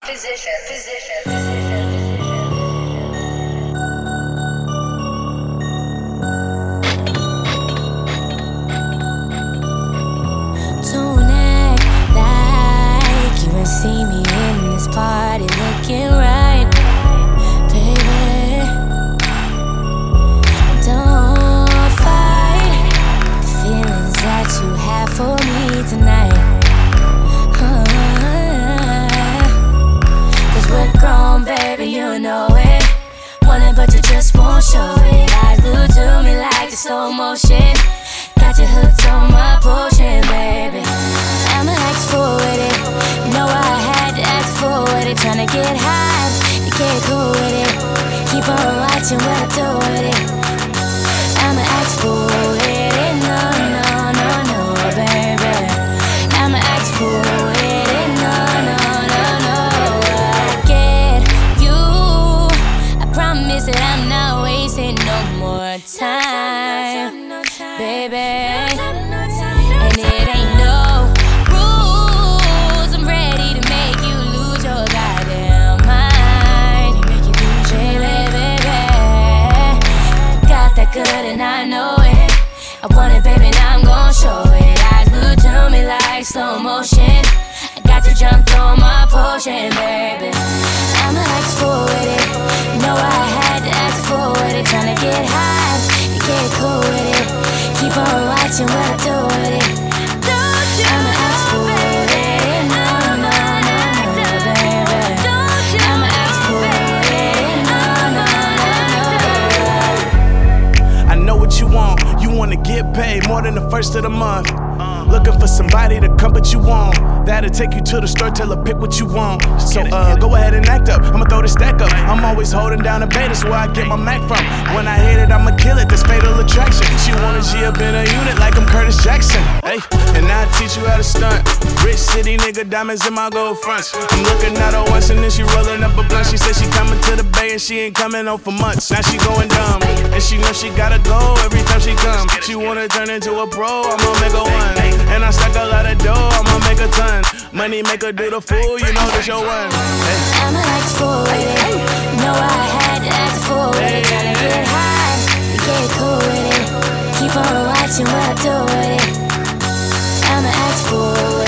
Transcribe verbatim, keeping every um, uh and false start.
Position, position, position. Don't act like you ain't see me in this party looking right, baby. Don't fight the feelings that you have for me tonight. uh, Cause we're grown, baby, you know it. Want it, but you just won't show it. Eyes glued to me like the slow motion. Got you hooked on my potion, baby. I'ma ask for it. You know I had to ask for it. Tryna get high, you get cool with it. Keep on watching what I do with it. I'ma ask for it. No, no, no, no, baby. I'ma ask for it. No, no, no, no. I get you. I promise that I'm not wasting no more time, baby. And it ain't no rules. I'm ready to make you lose your goddamn mind. Baby, baby, got that good and I know it. I want it, baby, now I'm gon' show it. Eyes glued to me like slow motion. I got you jumped on my potion, baby. I'ma ask for it. You know I had to ask for it. Tryna get high, you get cool with it. Keep on watching what I do with it. I'ma ask for it. No, no, no, no, baby. I'ma ask for it. No, no, no, no. I know what you want. You wanna get paid more than the first of the month. Looking for somebody to come but you won't. That'll take you to the store, tell her pick what you want. So uh, go ahead and act up, I'ma throw the stack up. I'm always holding down the bait, that's where I get my Mac from. When I hit it, I'ma kill it, that's fatal attraction. She wanna G up in a unit like I'm Curtis Jackson. Hey, and I teach you how to stunt. Rich city nigga, diamonds in my gold fronts. I'm looking at her once and then she rolling up a blunt. She said she coming to the Bay and she ain't coming home for months. Now she going dumb, and she know she gotta go every time she come. She wanna turn into a pro, I'ma make her one. And I stack a lot of dough, I'ma make a ton. Money make her do the fool, you know this your one. Hey. I'ma ask for it. You know I had to ask for it. Gotta get high, you get cool with it. Keep on watching what I do with it. I'ma ask for it.